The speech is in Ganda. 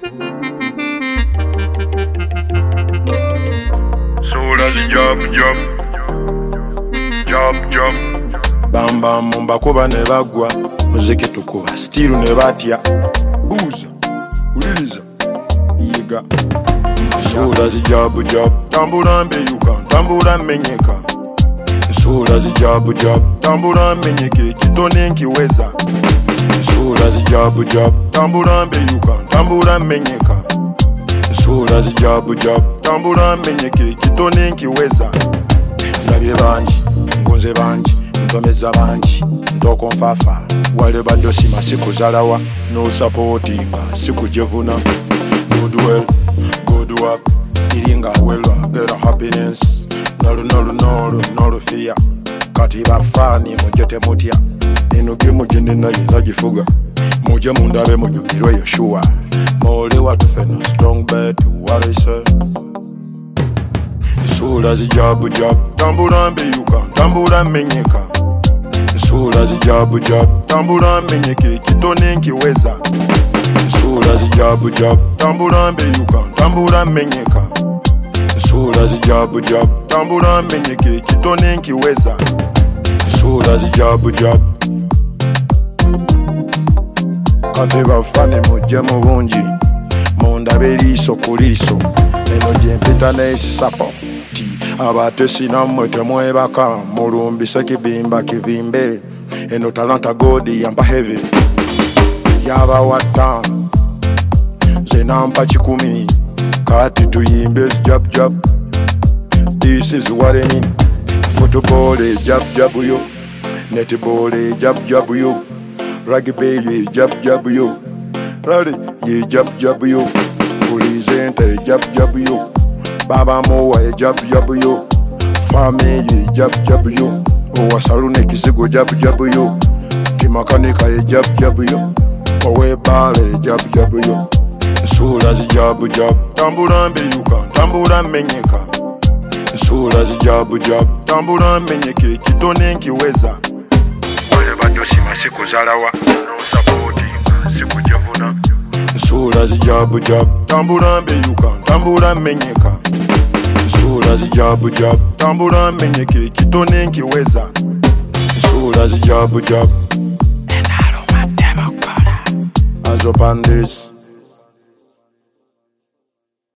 Job. Bam bam mumbakuba ne bagwa muziki tukuba still ne batya buuza uliliza yiga sura zi job tambula mbeyuka tambula menyeka sura zi job tambula menyeke kitone nkiweza sura zi job tambula mbeyuka tambula menyeka sura zi job tambula menyeke kitone nkiweza ndabye banji ngonze banji ntomeza banji ntokonfafa wale bado sima siku zalawa no supporting siku jevuna good work iringa well get happiness no fear kati bafani mujete mutia enoge mujene na yagifuga muje mundabe munyumirwe Yoshua mole watu feno strong bed what I say sura zi job tambula mbeyuka tambula menyeka sura zi job tambula menyeke kitone nkiweza sura zi job tambula mbeyuka tambula menyeka sura zi job tambula menyeke kitone nkiweza sura zi job kati bafane muje mu bungi mundabe liiso ku liiso eno gye mpita n'esisapo abatesi nammwe temwebaka mulumbise kibimba kivimbe eno talanta godi yampa heavy yabawatta nze nampa 10 kati tuyimbe jab this is what I mean football jab yo netball jab yo rugby jab yo rally jab yo presente jab yo baba mowa jab yo family jab yo owasalune kisigo jab yo kimakanika jab yo owebale jab yo sura zi jab tambula mbeyuka tambula menyeka sura zi jab tambula menyeke kitone nkiweza wale bado sima siku zalawa no supporting siku jevuna sura zi jab tambula mbeyuka tambula menyeka sura zi jab tambula menyeke kitone nkiweza sura zi jab and I don't want them. As up on this